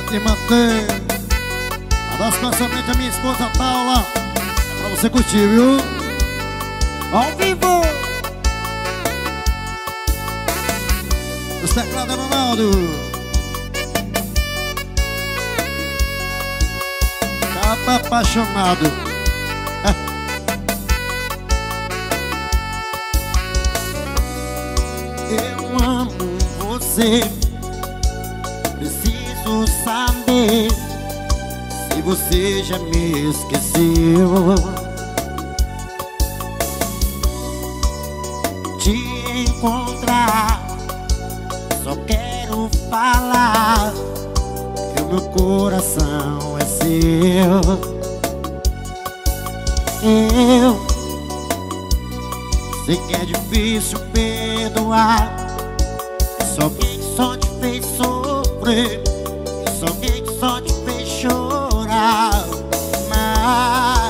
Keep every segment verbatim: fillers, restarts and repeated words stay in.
te manter. Abraço especialmente a minha esposa Paula. É pra você curtir, viu? Ao vivo. Os teclados é Ronaldo. Tava apaixonado. Eu amo você. Preciso saber se você já me esqueceu. Te encontrar, só quero falar que o meu coração é seu. Eu sei que é difícil perdoar só alguém que só te fez sofrer, só alguém que só te fez chorar. Mas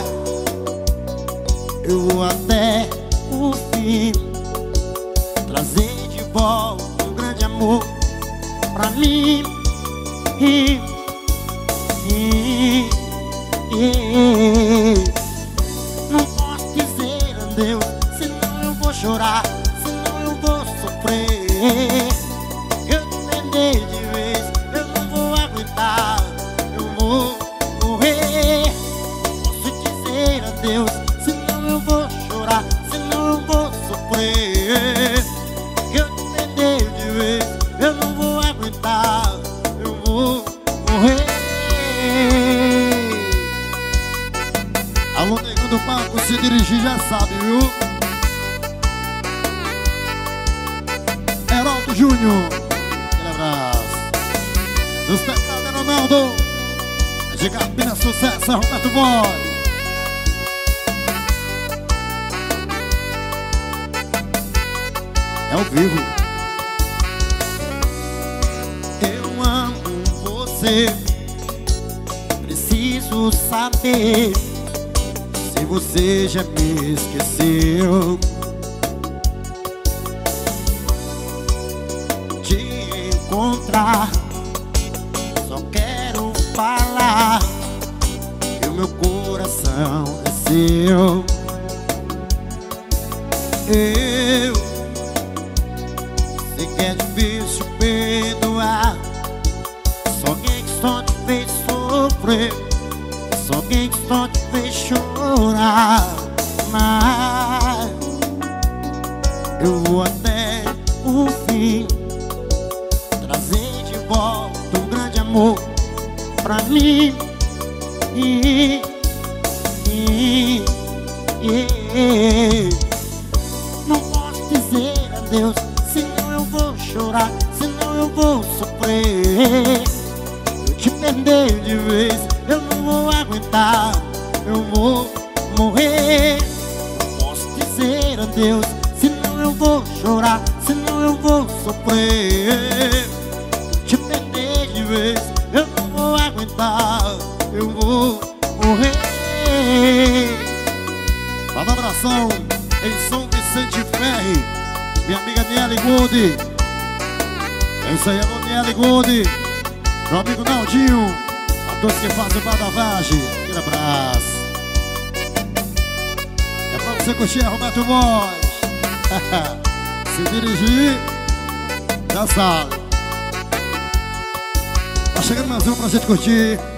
eu vou até o fim trazer de volta um grande amor pra mim. E, e, e, não posso dizer adeus, senão eu vou chorar, senão eu vou sofrer. Eu depender de vez, eu não vou aguentar, eu vou morrer. Posso dizer adeus, senão eu vou chorar, senão eu vou sofrer. Eu depender de vez, eu não vou aguentar, eu vou morrer. Alô, nego do palco, se dirigir já sabe, viu? Heraldo Júnior, aquele abraço. Dos teclados é Ronaldo. De Capina, sucesso, é Roberto Voz. É ao vivo. Eu amo você. Preciso saber se você já me esqueceu. Te encontrar, só quero falar que o meu coração é seu. Eu sei que é difícil perdoar só alguém que só te fez sofrer, só alguém que só te fez chorar. Mas eu vou até o fim trazer de volta um grande amor pra mim. E, e, e, não posso dizer adeus, senão eu vou chorar, senão eu vou sofrer. Eu te perder de vez, eu não vou aguentar, eu vou morrer. Não posso dizer adeus, senão eu vou chorar, senão eu vou sofrer. Te perder de vez, eu não vou aguentar, eu vou morrer. Manda um abração em São Vicente Ferre, minha amiga Niele Gold. É isso aí, alô Niele Gold. Meu amigo Naldinho, a todos que fazem o Bar da Vargem, aquele abraço. É pra você curtir, é Roberto Voz. Se dirigir, já sabe. Tá chegando mais um pra gente curtir.